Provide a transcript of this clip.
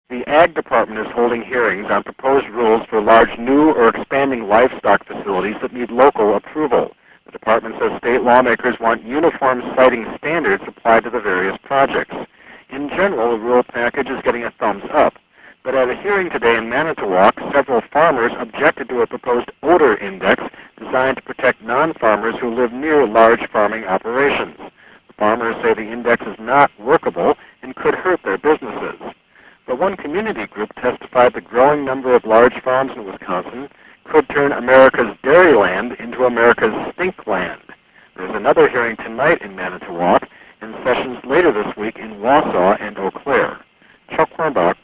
The Ag Department is holding hearings on proposed rules for large new or expanding livestock facilities that need local approval. The department says state lawmakers want uniform siting standards applied to the various projects. In general, the rule package is getting a thumbs up. But at a hearing today in Manitowoc, several farmers objected to a proposed odor index designed to protect non-farmers who live near large farming operations. The farmers say the index is not workable and could hurt their businesses. But one community group testified the growing number of large farms in Wisconsin could turn America's dairyland into America's stinkland. There's another hearing tonight in Manitowoc and sessions later this week in Wausau and Eau Claire. Chuck Hornbach,